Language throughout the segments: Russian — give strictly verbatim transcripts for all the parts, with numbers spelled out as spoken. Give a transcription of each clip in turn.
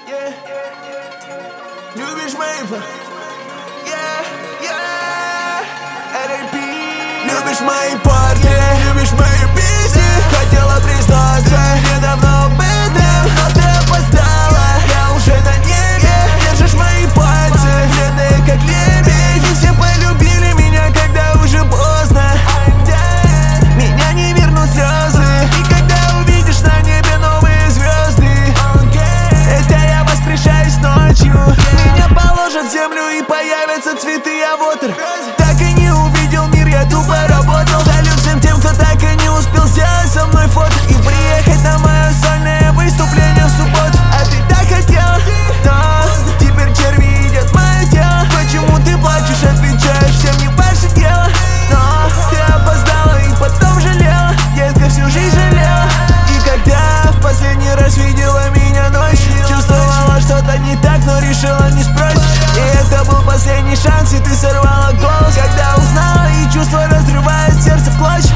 yeah. Любишь мои пар, yeah, yeah. эр эй пи. Любишь мои парни, любишь мои песни. Хотела признаться недавно об этом, но ты опоздала. Я уже на небе, держишь мои пальцы, бедные как лебедь. И все полюбили меня, когда уже поздно. Меня не вернут слезы, и когда увидишь на небе новые звезды, это я воскрешаюсь ночью. Меня положат в землю и появятся цветы, а вот так и не увидел мир, я тупо работал. Салют всем тем, кто так и не успел сделать со мной фото и приехать на мое сольное выступление в субботу. А ты так хотел, но теперь черви едят мое тело. Почему ты плачешь, отвечаешь, всем не ваше дело. Но ты опоздала и потом жалела, детка, всю жизнь жалела. И когда в последний раз видела меня ночью, чувствовала что-то не так, но решила не спросить. И это был последний шанс, и ты сорвала голос, когда узнала, и чувство разрывает сердце в клочья.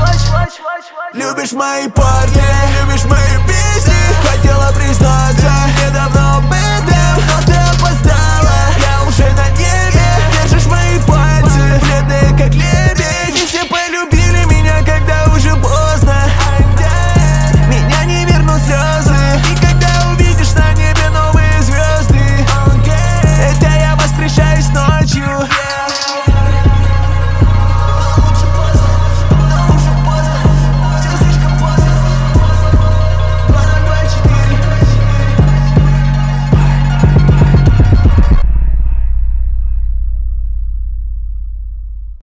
Любишь мои парни, любишь мои песни. Хотела признаться недавно